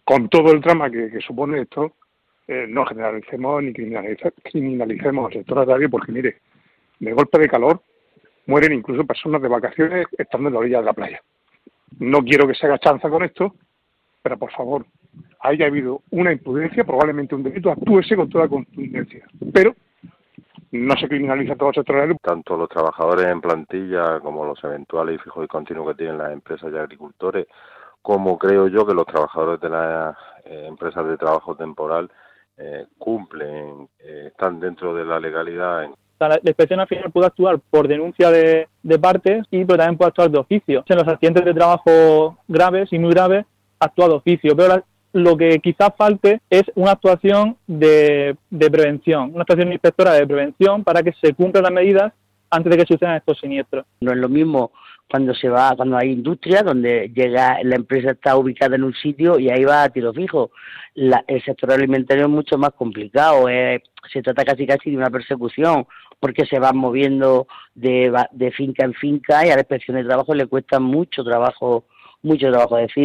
con todo el drama que supone esto, no generalicemos ni criminalicemos el sector agrario, porque mire, de golpe de calor mueren incluso personas de vacaciones estando en la orilla de la playa. No quiero que se haga chanza con esto, pero por favor, haya habido una imprudencia, probablemente un delito, actúese con toda contundencia, pero no se criminaliza todo el sector agrario. Tanto los trabajadores en plantilla como los eventuales y fijos y continuos que tienen las empresas y agricultores, como creo yo que los trabajadores de las empresas de trabajo temporal cumplen, están dentro de la legalidad. La inspección al final puede actuar por denuncia de partes, pero también puede actuar de oficio. En los accidentes de trabajo graves y muy graves actúa de oficio, pero lo que quizás falte es una actuación de prevención, una actuación inspectora de prevención para que se cumplan las medidas antes de que sucedan estos siniestros. No es lo mismo cuando hay industria, donde la empresa está ubicada en un sitio y ahí va a tiro fijo. El sector alimentario es mucho más complicado, se trata casi de una persecución, porque se van moviendo de finca en finca y a la inspección de trabajo le cuesta mucho trabajo decir.